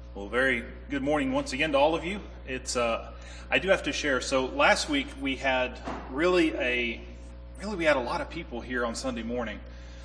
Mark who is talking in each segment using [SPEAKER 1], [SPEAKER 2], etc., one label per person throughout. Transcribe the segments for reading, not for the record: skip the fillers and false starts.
[SPEAKER 1] Well, very good morning once again to all of you. I do have to share. So last week we had we had a lot of people here on Sunday morning.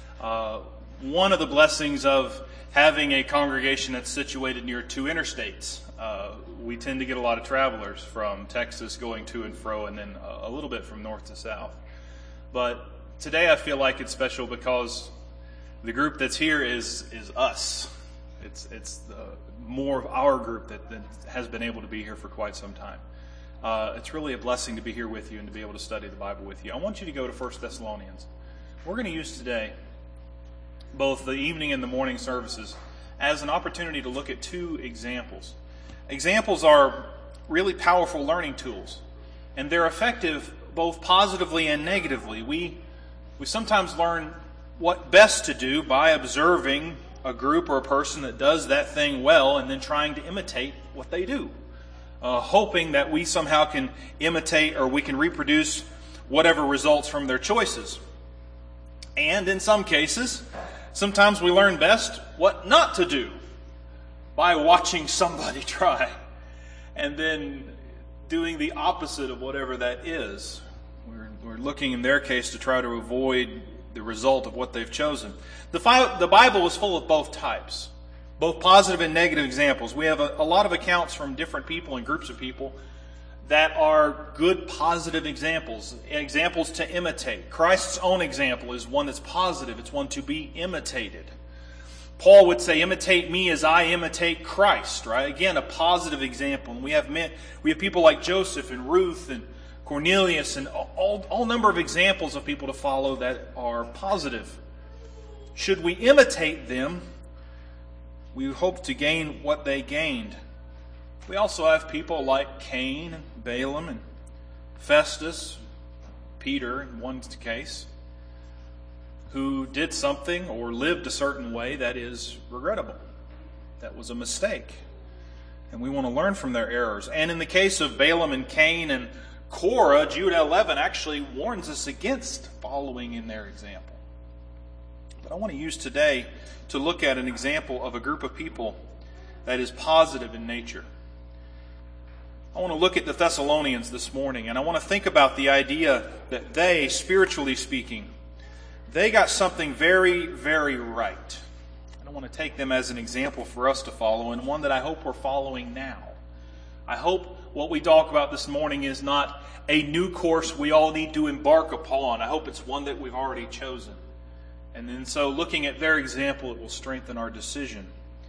[SPEAKER 1] One of the blessings of having a congregation that's situated near two interstates. We tend to get a lot of travelers from Texas going to and fro, and then a little bit from north to south. But today I feel like it's special because the group that's here is us. It's more of our group that has been able to be here for quite some time. It's really a blessing to be here with you and to be able to study the Bible with you. I want you to go to 1 Thessalonians. We're going to use today both the evening and the morning services as an opportunity to look at two examples. Examples are really powerful learning tools, and they're effective both positively and negatively. We sometimes learn what best to do by observing a group or a person that does that thing well and then trying to imitate what they do, hoping that we somehow can imitate or we can reproduce whatever results from their choices. And in some cases, sometimes we learn best what not to do by watching somebody try and then doing the opposite of whatever that is. We're looking in their case to try to avoid the result of what they've chosen. The Bible is full of both types, both positive and negative examples. We have a lot of accounts from different people and groups of people that are good, positive examples to imitate. Christ's own example is one that's positive. It's one to be imitated. Paul would say, imitate me as I imitate Christ, right? Again, a positive example. And we have people like Joseph and Ruth and Cornelius and all number of examples of people to follow that are positive. Should we imitate them, we hope to gain what they gained. We also have people like Cain and Balaam and Festus, Peter in one case, who did something or lived a certain way that is regrettable. That was a mistake. And we want to learn from their errors. And in the case of Balaam and Cain and Korah, Jude 11 actually warns us against following in their example. But I want to use today to look at an example of a group of people that is positive in nature. I want to look at the Thessalonians this morning, and I want to think about the idea that they, spiritually speaking, they got something very, very right. And I want to take them as an example for us to follow, and one that I hope we're following now. I hope what we talk about this morning is not a new course we all need to embark upon. I hope it's one that we've already chosen. And then so looking at their example, it will strengthen our decision.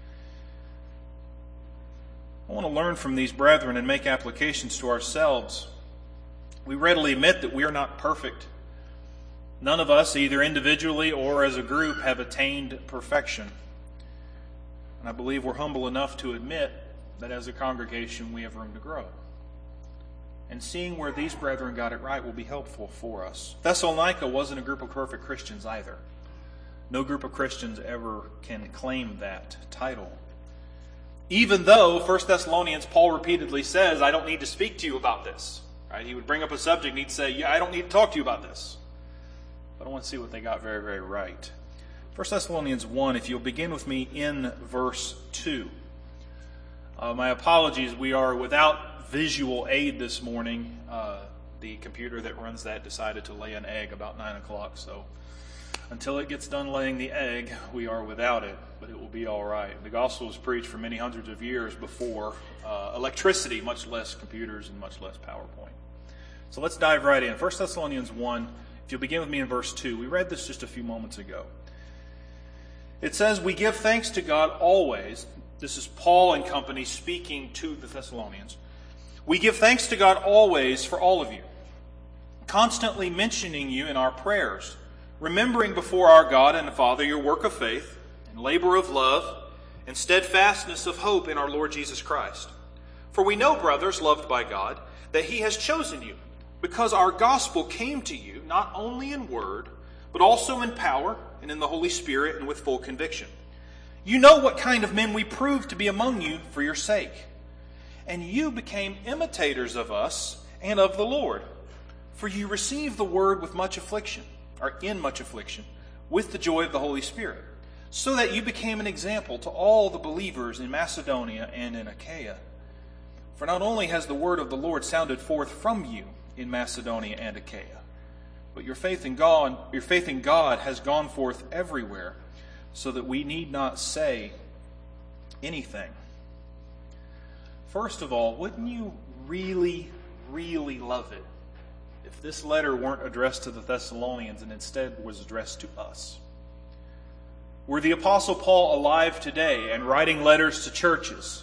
[SPEAKER 1] I want to learn from these brethren and make applications to ourselves. We readily admit that we are not perfect. None of us, either individually or as a group, have attained perfection. And I believe we're humble enough to admit that as a congregation we have room to grow. And seeing where these brethren got it right will be helpful for us. Thessalonica wasn't a group of perfect Christians either. No group of Christians ever can claim that title. Even though 1 Thessalonians, Paul repeatedly says, I don't need to speak to you about this. Right? He would bring up a subject and he'd say, yeah, I don't need to talk to you about this. But I want to see what they got very, very right. 1 Thessalonians 1, if you'll begin with me in verse 2. My apologies, we are without visual aid this morning. The computer that runs that decided to lay an egg about 9 o'clock, so until it gets done laying the egg, we are without it, but it will be all right. The gospel was preached for many hundreds of years before electricity, much less computers and much less PowerPoint. So let's dive right in. 1 Thessalonians 1, if you'll begin with me in verse 2. We read this just a few moments ago. It says, we give thanks to God always. This is Paul and company speaking to the Thessalonians. We give thanks to God always for all of you, constantly mentioning you in our prayers, remembering before our God and Father your work of faith and labor of love and steadfastness of hope in our Lord Jesus Christ. For we know, brothers, loved by God, that He has chosen you, because our gospel came to you not only in word, but also in power and in the Holy Spirit and with full conviction. You know what kind of men we proved to be among you for your sake. And you became imitators of us and of the Lord. For you received the word with much affliction, or in much affliction, with the joy of the Holy Spirit, so that you became an example to all the believers in Macedonia and in Achaia. For not only has the word of the Lord sounded forth from you in Macedonia and Achaia, but your faith in God has gone forth everywhere, so that we need not say anything. First of all, wouldn't you really, really love it if this letter weren't addressed to the Thessalonians and instead was addressed to us? Were the Apostle Paul alive today and writing letters to churches,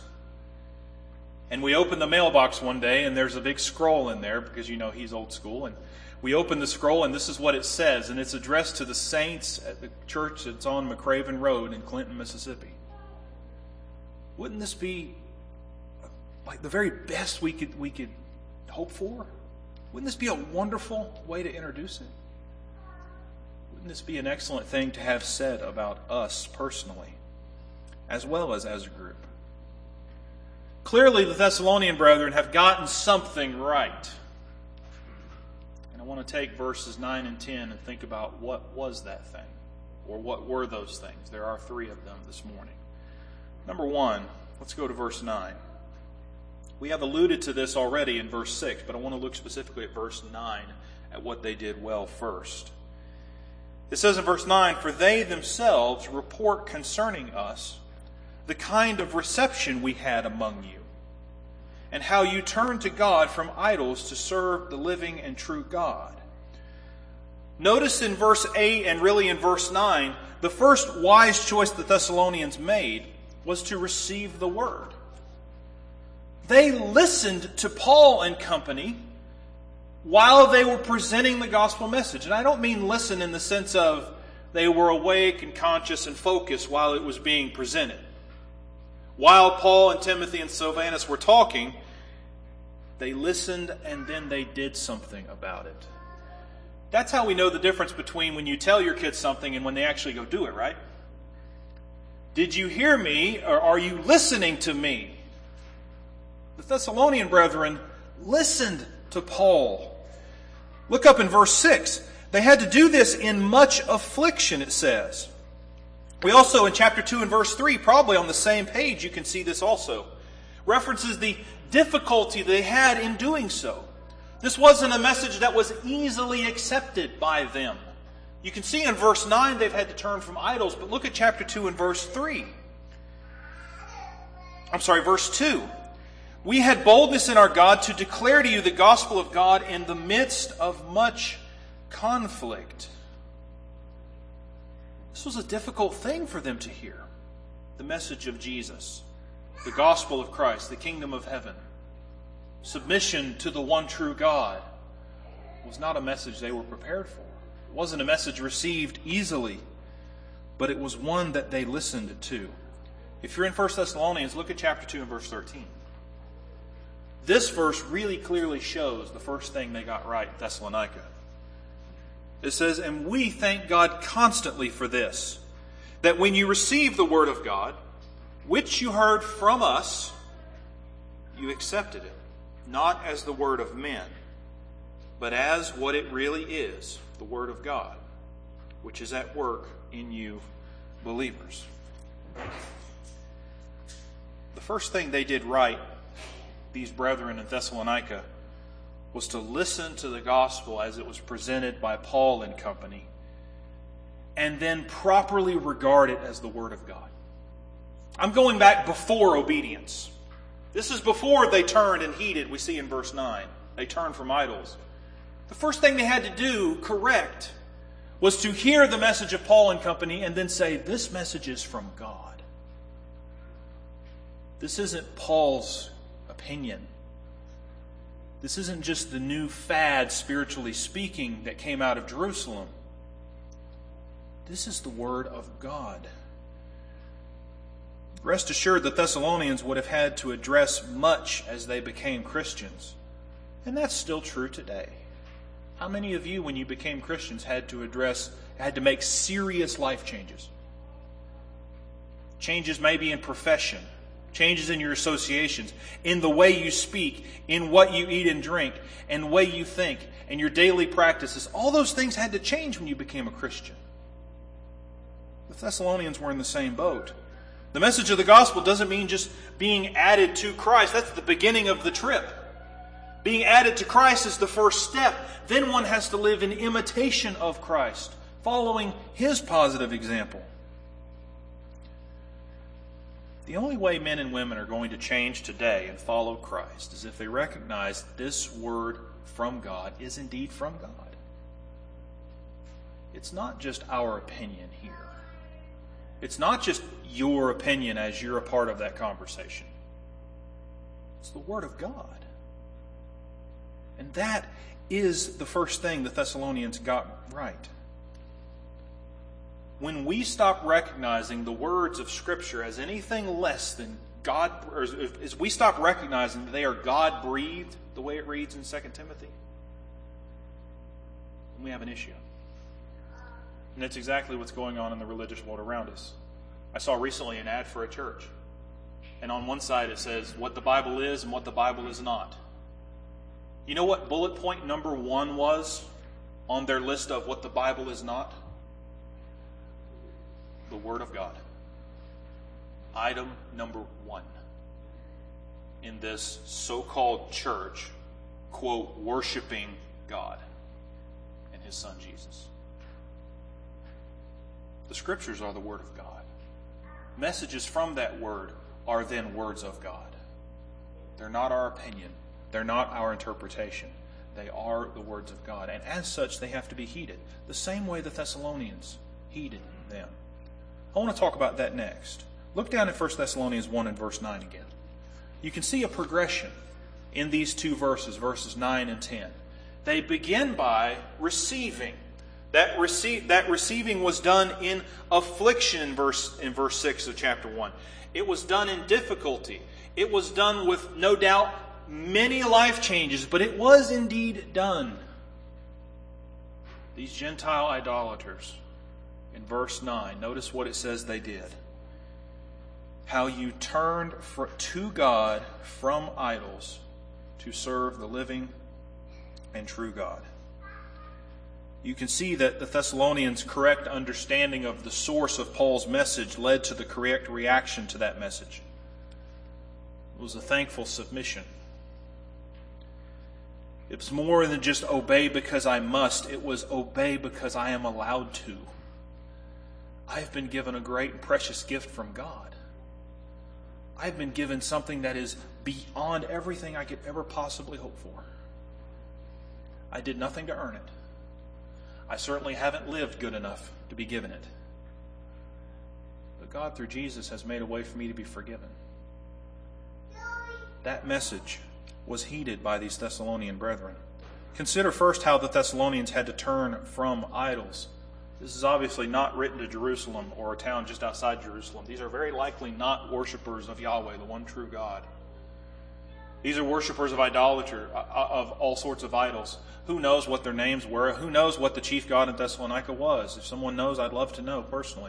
[SPEAKER 1] and we open the mailbox one day and there's a big scroll in there, because you know he's old school, and we open the scroll and this is what it says, and it's addressed to the saints at the church that's on McRaven Road in Clinton, Mississippi. Wouldn't this be like the very best we could hope for? Wouldn't this be a wonderful way to introduce it? Wouldn't this be an excellent thing to have said about us personally, as well as a group? Clearly, the Thessalonian brethren have gotten something right. And I want to take verses 9 and 10 and think about what was that thing, or what were those things. There are 3 of them this morning. Number 1, let's go to verse 9. We have alluded to this already in verse 6, but I want to look specifically at verse 9 at what they did well first. It says in verse 9, "For they themselves report concerning us the kind of reception we had among you, and how you turned to God from idols to serve the living and true God." Notice in verse 8 and really in verse 9, the first wise choice the Thessalonians made was to receive the word. They listened to Paul and company while they were presenting the gospel message. And I don't mean listen in the sense of they were awake and conscious and focused while it was being presented. While Paul and Timothy and Silvanus were talking, they listened and then they did something about it. That's how we know the difference between when you tell your kids something and when they actually go do it, right? Did you hear me, or are you listening to me? The Thessalonian brethren listened to Paul. Look up in verse 6. They had to do this in much affliction, it says. We also, in chapter 2 and verse 3, probably on the same page, you can see this also, references the difficulty they had in doing so. This wasn't a message that was easily accepted by them. You can see in verse 9 they've had to turn from idols, but look at chapter 2 and verse 3. Verse 2. "We had boldness in our God to declare to you the gospel of God in the midst of much conflict." This was a difficult thing for them to hear. The message of Jesus, the gospel of Christ, the kingdom of heaven, submission to the one true God, was not a message they were prepared for. It wasn't a message received easily, but it was one that they listened to. If you're in 1 Thessalonians, look at chapter 2 and verse 13. This verse really clearly shows the first thing they got right in Thessalonica. It says, "And we thank God constantly for this, that when you received the word of God, which you heard from us, you accepted it, not as the word of men, but as what it really is, the word of God, which is at work in you believers." The first thing they did right, these brethren in Thessalonica, was to listen to the gospel as it was presented by Paul and company, and then properly regard it as the word of God. I'm going back before obedience. This is before they turned and heeded, we see in verse 9. They turned from idols. The first thing they had to do, correct, was to hear the message of Paul and company and then say, this message is from God. This isn't Paul's opinion. This isn't just the new fad, spiritually speaking, that came out of Jerusalem. This is the word of God. Rest assured, the Thessalonians would have had to address much as they became Christians. And that's still true today. How many of you, when you became Christians, had to make serious life changes? Changes maybe in profession, changes in your associations, in the way you speak, in what you eat and drink, and the way you think, and your daily practices. All those things had to change when you became a Christian. The Thessalonians were in the same boat. The message of the gospel doesn't mean just being added to Christ. That's the beginning of the trip. Being added to Christ is the first step. Then one has to live in imitation of Christ, following His positive example. The only way men and women are going to change today and follow Christ is if they recognize this word from God is indeed from God. It's not just our opinion here. It's not just your opinion as you're a part of that conversation. It's the Word of God. And that is the first thing the Thessalonians got right. When we stop recognizing the words of Scripture as anything less than God, or as we stop recognizing that they are God-breathed, the way it reads in 2 Timothy, we have an issue. And that's exactly what's going on in the religious world around us. I saw recently an ad for a church. And on one side it says what the Bible is and what the Bible is not. You know what bullet point number 1 was on their list of what the Bible is not? The Word of God. Item number 1 in this so-called church, quote, worshiping God and His Son Jesus. The Scriptures are the Word of God. Messages from that Word are then words of God. They're not our opinion. They're not our interpretation. They are the words of God. And as such, they have to be heeded. The same way the Thessalonians heeded them. I want to talk about that next. Look down at 1 Thessalonians 1 and verse 9 again. You can see a progression in these two verses, verses 9 and 10. They begin by receiving. That receiving was done in affliction in verse 6 of chapter 1. It was done in difficulty. It was done with, no doubt, many life changes, but it was indeed done. These Gentile idolaters, in verse 9, notice what it says they did. How you turned to God from idols to serve the living and true God. You can see that the Thessalonians' correct understanding of the source of Paul's message led to the correct reaction to that message. It was a thankful submission. It was more than just obey because I must. It was obey because I am allowed to. I have been given a great and precious gift from God. I have been given something that is beyond everything I could ever possibly hope for. I did nothing to earn it. I certainly haven't lived good enough to be given it. But God, through Jesus, has made a way for me to be forgiven. That message was heeded by these Thessalonian brethren. Consider first how the Thessalonians had to turn from idols. This is obviously not written to Jerusalem or a town just outside Jerusalem. These are very likely not worshipers of Yahweh, the one true God. These are worshipers of idolatry, of all sorts of idols. Who knows what their names were? Who knows what the chief god in Thessalonica was? If someone knows, I'd love to know personally.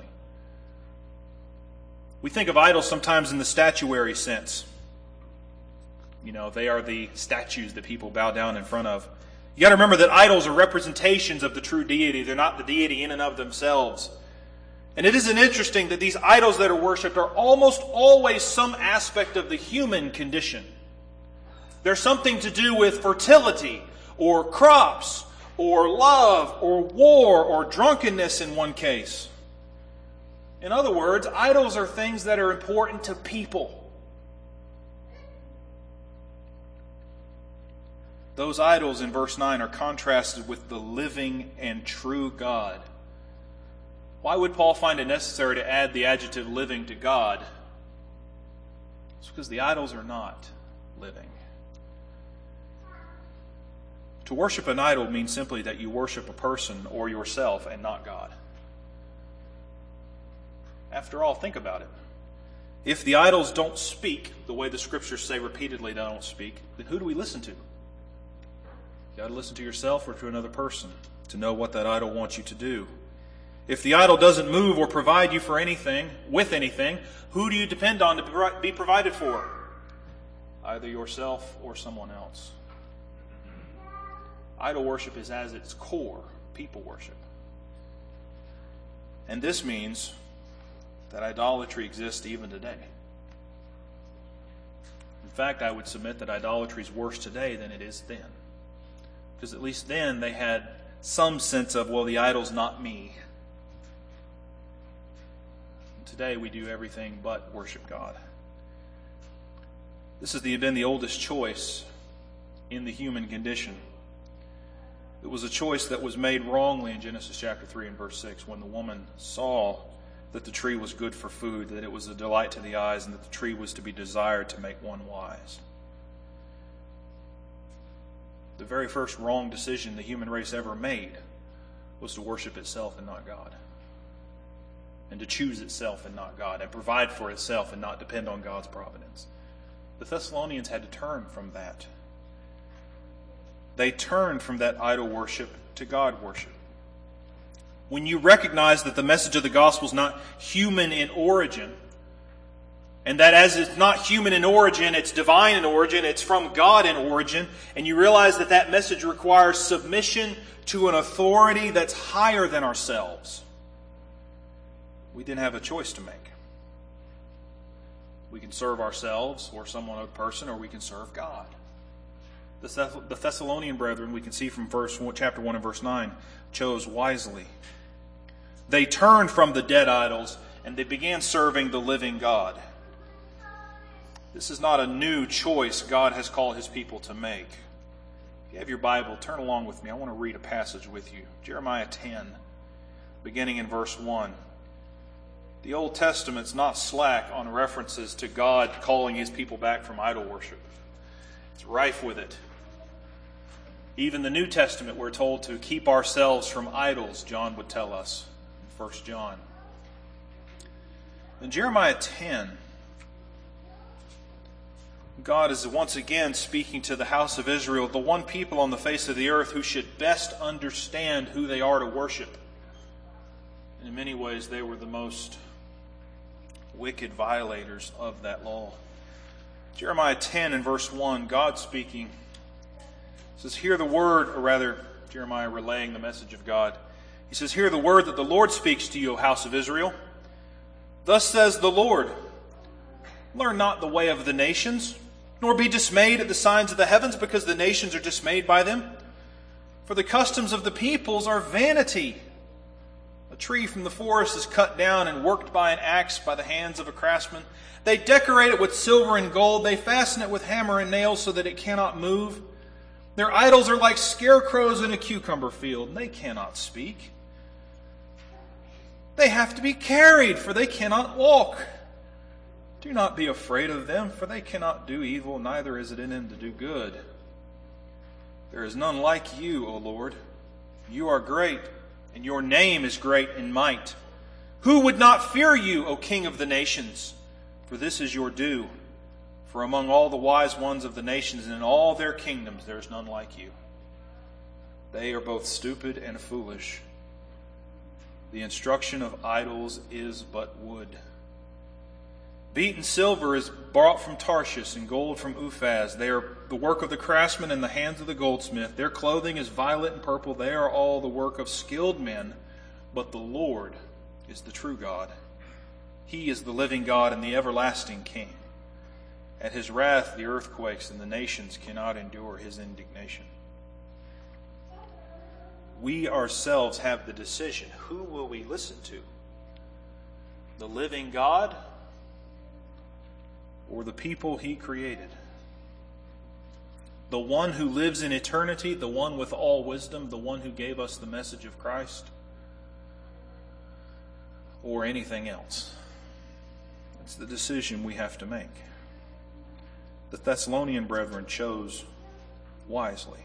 [SPEAKER 1] We think of idols sometimes in the statuary sense. You know, they are the statues that people bow down in front of. You got to remember that idols are representations of the true deity. They're not the deity in and of themselves. And it isn't interesting that these idols that are worshipped are almost always some aspect of the human condition. There's something to do with fertility, or crops, or love, or war, or drunkenness in one case. In other words, idols are things that are important to people. Those idols in verse 9 are contrasted with the living and true God. Why would Paul find it necessary to add the adjective living to God? It's because the idols are not living. To worship an idol means simply that you worship a person or yourself and not God. After all, think about it. If the idols don't speak the way the Scriptures say repeatedly they don't speak, then who do we listen to? You got to listen to yourself or to another person to know what that idol wants you to do. If the idol doesn't move or provide you for anything, with anything, who do you depend on to be provided for? Either yourself or someone else. Idol worship is, as its core, people worship. And this means that idolatry exists even today. In fact, I would submit that idolatry is worse today than it is then. Because at least then they had some sense of, well, the idol's not me. Today we do everything but worship God. This has been the oldest choice in the human condition. It was a choice that was made wrongly in Genesis chapter 3 and verse 6 when the woman saw that the tree was good for food, that it was a delight to the eyes, and that the tree was to be desired to make one wise. The very first wrong decision the human race ever made was to worship itself and not God. And to choose itself and not God, and provide for itself and not depend on God's providence. The Thessalonians had to turn from that. They turned from that idol worship to God worship. When you recognize that the message of the gospel is not human in origin, and that as it's not human in origin, it's divine in origin, it's from God in origin, and you realize that that message requires submission to an authority that's higher than ourselves, we didn't have a choice to make. We can serve ourselves or someone, a person, or we can serve God. The Thessalonian brethren, we can see from chapter 1 and verse 9, chose wisely. They turned from the dead idols and they began serving the living God. This is not a new choice God has called His people to make. If you have your Bible, turn along with me. I want to read a passage with you. Jeremiah 10, beginning in verse 1. The Old Testament's not slack on references to God calling His people back from idol worship. It's rife with it. Even the New Testament, we're told to keep ourselves from idols, John would tell us in 1 John. In Jeremiah 10, God is once again speaking to the house of Israel, the one people on the face of the earth who should best understand who they are to worship. And in many ways, they were the most wicked violators of that law. Jeremiah 10 and verse 1, God speaking, says, hear the word, or rather, Jeremiah relaying the message of God. He says, hear the word that the Lord speaks to you, O house of Israel. Thus says the Lord, learn not the way of the nations, nor be dismayed at the signs of the heavens, because the nations are dismayed by them. For the customs of the peoples are vanity. A tree from the forest is cut down and worked by an axe by the hands of a craftsman. They decorate it with silver and gold. They fasten it with hammer and nails so that it cannot move. Their idols are like scarecrows in a cucumber field, and they cannot speak. They have to be carried, for they cannot walk. Do not be afraid of them, for they cannot do evil, neither is it in them to do good. There is none like you, O Lord. You are great, and your name is great in might. Who would not fear you, O King of the nations? For this is your due. For among all the wise ones of the nations and in all their kingdoms there is none like you. They are both stupid and foolish. The instruction of idols is but wood. Beaten silver is brought from Tarshish and gold from Uphaz. They are the work of the craftsman in the hands of the goldsmith. Their clothing is violet and purple. They are all the work of skilled men. But the Lord is the true God. He is the living God and the everlasting King. At His wrath the earth quakes, and the nations cannot endure His indignation. We ourselves have the decision. Who will we listen to? The living God or the people He created? The one who lives in eternity, the one with all wisdom, the one who gave us the message of Christ, or anything else? It's the decision we have to make. The Thessalonian brethren chose wisely.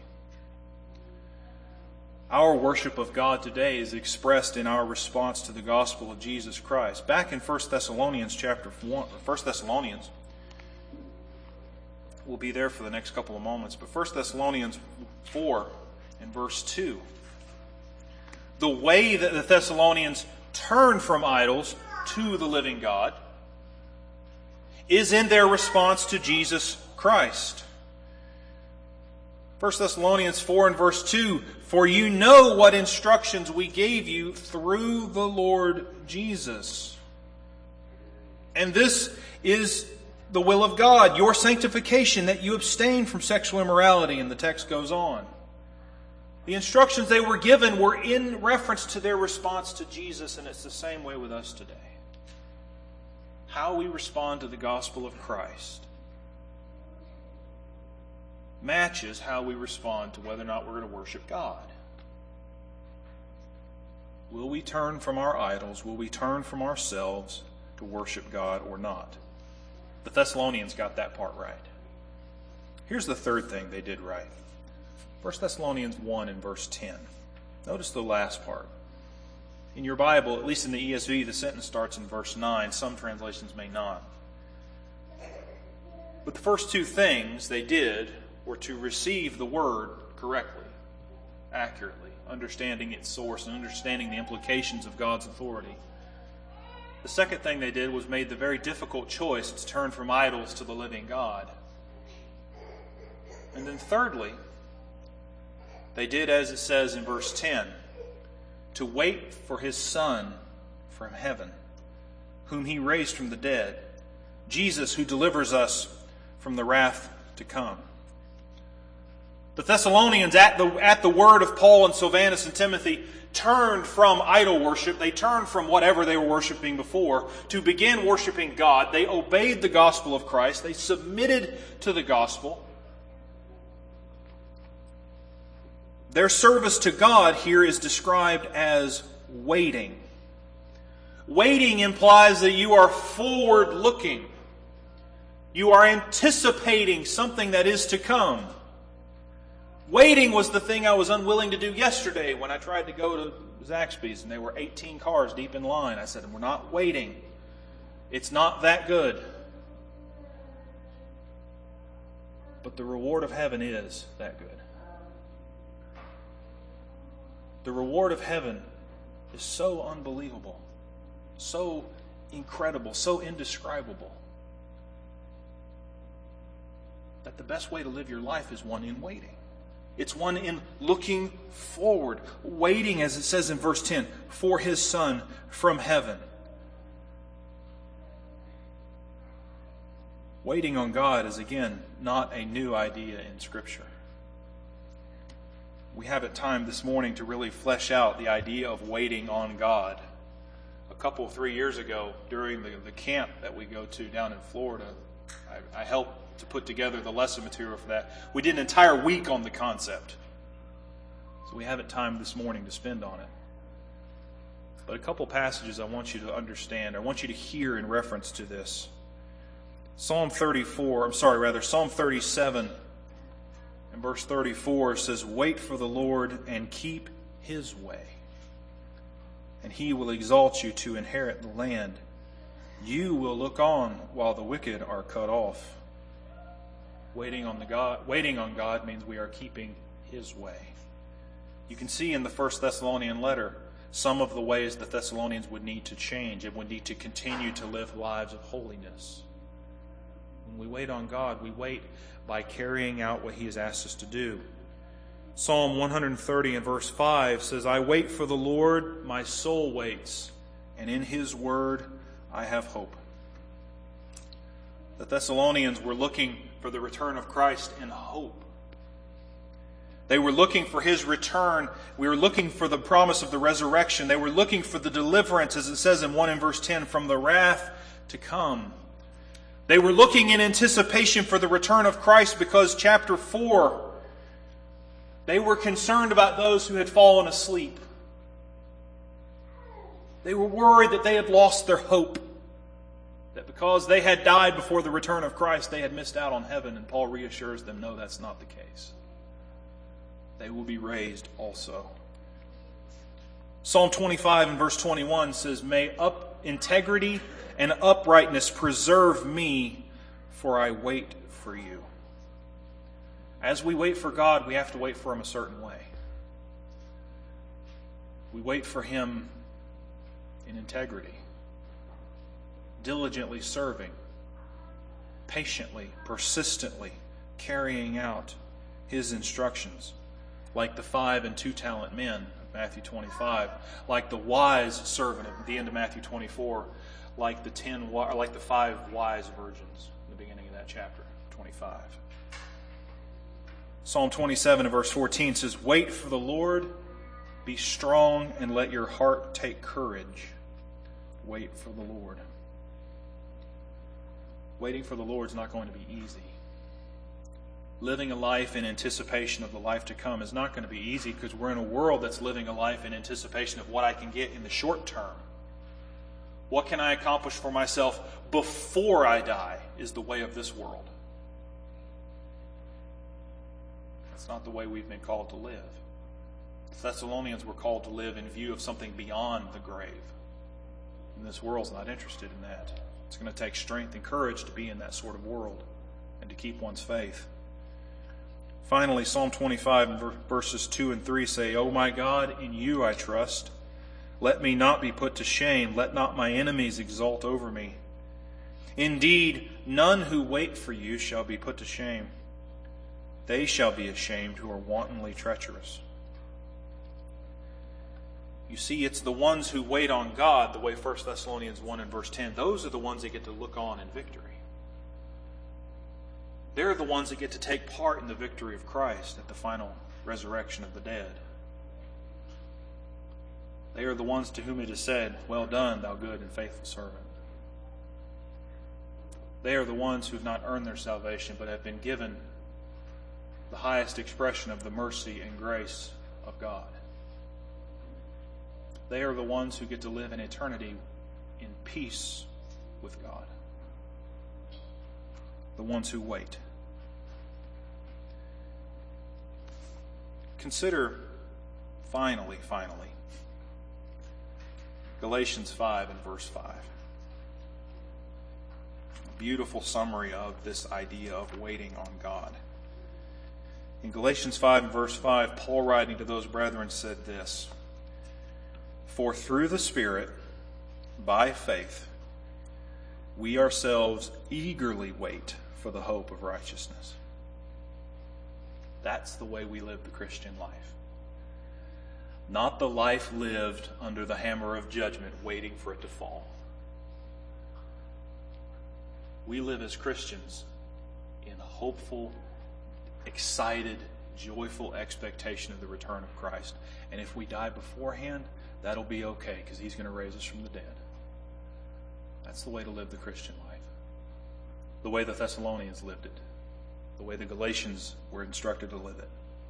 [SPEAKER 1] Our worship of God today is expressed in our response to the gospel of Jesus Christ. Back in 1 Thessalonians chapter 1, 1 Thessalonians, we'll be there for the next couple of moments, but 1 Thessalonians 4 and verse 2. The way that the Thessalonians turned from idols to the living God is in their response to Jesus Christ. 1 Thessalonians 4 and verse 2, for you know what instructions we gave you through the Lord Jesus. And this is the will of God, your sanctification, that you abstain from sexual immorality. And the text goes on. The instructions they were given were in reference to their response to Jesus, and it's the same way with us today. How we respond to the gospel of Christ matches how we respond to whether or not we're going to worship God. Will we turn from our idols? Will we turn from ourselves to worship God or not? The Thessalonians got that part right. Here's the third thing they did right. 1 Thessalonians 1 and verse 10. Notice the last part. In your Bible, at least in the ESV, the sentence starts in verse 9. Some translations may not. But the first two things they did were to receive the word correctly, accurately, understanding its source and understanding the implications of God's authority. The second thing they did was made the very difficult choice to turn from idols to the living God. And then thirdly, they did as it says in verse 10, to wait for His Son from heaven, whom He raised from the dead, Jesus, who delivers us from the wrath to come. The Thessalonians, at the word of Paul and Silvanus and Timothy, turned from idol worship. They turned from whatever they were worshiping before to begin worshiping God. They obeyed the gospel of Christ. They submitted to the gospel. Their service to God here is described as waiting. Waiting implies that you are forward-looking. You are anticipating something that is to come. Waiting was the thing I was unwilling to do yesterday when I tried to go to Zaxby's and there were 18 cars deep in line. I said, we're not waiting. It's not that good. But the reward of heaven is that good. The reward of heaven is so unbelievable, so incredible, so indescribable, that the best way to live your life is one in waiting. It's one in looking forward, waiting, as it says in verse 10, for His Son from heaven. Waiting on God is, again, not a new idea in Scripture. We have time this morning to really flesh out the idea of waiting on God. 3 years ago, during the camp that we go to down in Florida, I helped to put together the lesson material for that. We did an entire week on the concept. So we have time this morning to spend on it. But a couple passages I want you to understand, I want you to hear in reference to this. Psalm 37 and verse 34 says, wait for the Lord and keep His way, and He will exalt you to inherit the land. You will look on while the wicked are cut off. Waiting on God means we are keeping His way. You can see in the First Thessalonian letter some of the ways the Thessalonians would need to change and would need to continue to live lives of holiness. When we wait on God, we wait by carrying out what He has asked us to do. Psalm 130 and verse 5 says, I wait for the Lord, my soul waits, and in His word I have hope. The Thessalonians were looking for the return of Christ in hope. They were looking for His return. We were looking for the promise of the resurrection. They were looking for the deliverance, as it says in 1 and verse 10, from the wrath to come. They were looking in anticipation for the return of Christ because chapter 4, they were concerned about those who had fallen asleep. They were worried that they had lost their hope, that because they had died before the return of Christ, they had missed out on heaven. And Paul reassures them, no, that's not the case. They will be raised also. Psalm 25 and verse 21 says, may integrity and uprightness preserve me, for I wait for you. As we wait for God, we have to wait for Him a certain way. We wait for Him in integrity, diligently serving, patiently, persistently carrying out His instructions, like the 5 and 2 talent men of Matthew 25, like the wise servant at the end of Matthew 24, like the 5 wise virgins in the beginning of that chapter 25. Psalm 27 and verse 14 says, "Wait for the Lord, be strong, and let your heart take courage." Wait for the Lord. Waiting for the Lord is not going to be easy. Living a life in anticipation of the life to come is not going to be easy, because we're in a world that's living a life in anticipation of what I can get in the short term. What can I accomplish for myself before I die is the way of this world. That's not the way we've been called to live. The Thessalonians were called to live in view of something beyond the grave. And this world's not interested in that. It's going to take strength and courage to be in that sort of world and to keep one's faith. Finally, Psalm 25 verses 2 and 3 say, "O my God, in you I trust. Let me not be put to shame. Let not my enemies exult over me. Indeed, none who wait for you shall be put to shame. They shall be ashamed who are wantonly treacherous." You see, it's the ones who wait on God, the way 1 Thessalonians 1 and verse 10, those are the ones that get to look on in victory. They're the ones that get to take part in the victory of Christ at the final resurrection of the dead. They are the ones to whom it is said, "Well done, thou good and faithful servant." They are the ones who have not earned their salvation, but have been given the highest expression of the mercy and grace of God. They are the ones who get to live in eternity in peace with God. The ones who wait. Consider, finally, Galatians 5 and verse 5. A beautiful summary of this idea of waiting on God. In Galatians 5 and verse 5, Paul, writing to those brethren, said this, "For through the Spirit, by faith, we ourselves eagerly wait for the hope of righteousness." That's the way we live the Christian life. Not the life lived under the hammer of judgment, waiting for it to fall. We live as Christians in hopeful, excited, joyful expectation of the return of Christ. And if we die beforehand, that'll be okay, because He's going to raise us from the dead. That's the way to live the Christian life. The way the Thessalonians lived it. The way the Galatians were instructed to live it.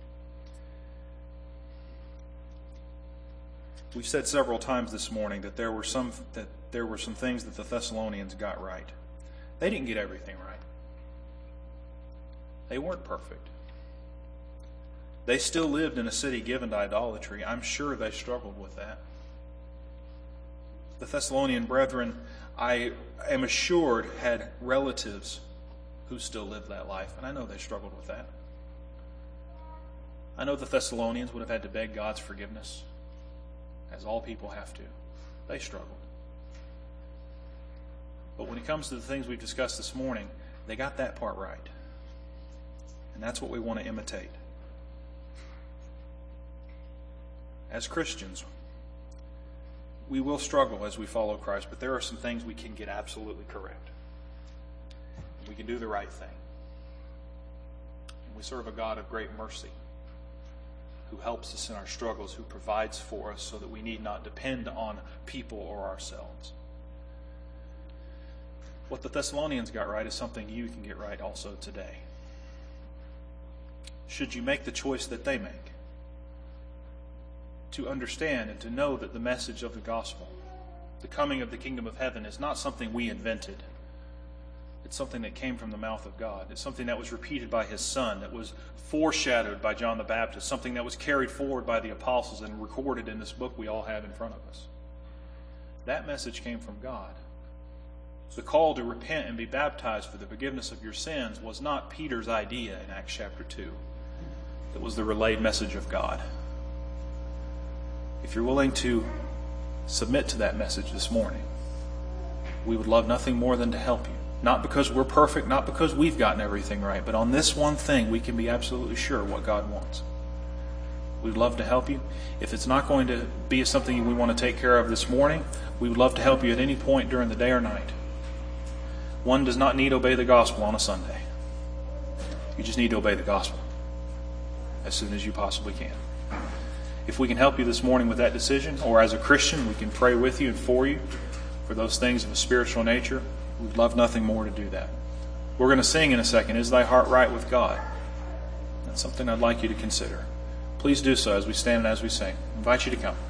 [SPEAKER 1] We've said several times this morning that there were some things that the Thessalonians got right. They didn't get everything right. They weren't perfect. They still lived in a city given to idolatry. I'm sure they struggled with that. The Thessalonian brethren, I am assured, had relatives who still lived that life, and I know they struggled with that. I know the Thessalonians would have had to beg God's forgiveness, as all people have to. They struggled. But when it comes to the things we've discussed this morning, they got that part right. And that's what we want to imitate. As Christians, we will struggle as we follow Christ, but there are some things we can get absolutely correct. We can do the right thing. And we serve a God of great mercy, who helps us in our struggles, who provides for us so that we need not depend on people or ourselves. What the Thessalonians got right is something you can get right also today. Should you make the choice that they make, to understand and to know that the message of the gospel, the coming of the kingdom of heaven, is not something we invented. It's something that came from the mouth of God. It's something that was repeated by His Son, that was foreshadowed by John the Baptist, something that was carried forward by the apostles and recorded in this book we all have in front of us. That message came from God. The call to repent and be baptized for the forgiveness of your sins was not Peter's idea in Acts chapter 2. It was the relayed message of God. If you're willing to submit to that message this morning, we would love nothing more than to help you. Not because we're perfect, not because we've gotten everything right, but on this one thing we can be absolutely sure what God wants. we'd love to help you. If it's not going to be something we want to take care of this morning, we would love to help you at any point during the day or night. One does not need to obey the gospel on a Sunday. You just need to obey the gospel as soon as you possibly can. If we can help you this morning with that decision, or as a Christian, we can pray with you and for you for those things of a spiritual nature, we'd love nothing more to do that. We're going to sing in a second, Is Thy Heart Right with God? That's something I'd like you to consider. Please do so as we stand and as we sing. I invite you to come.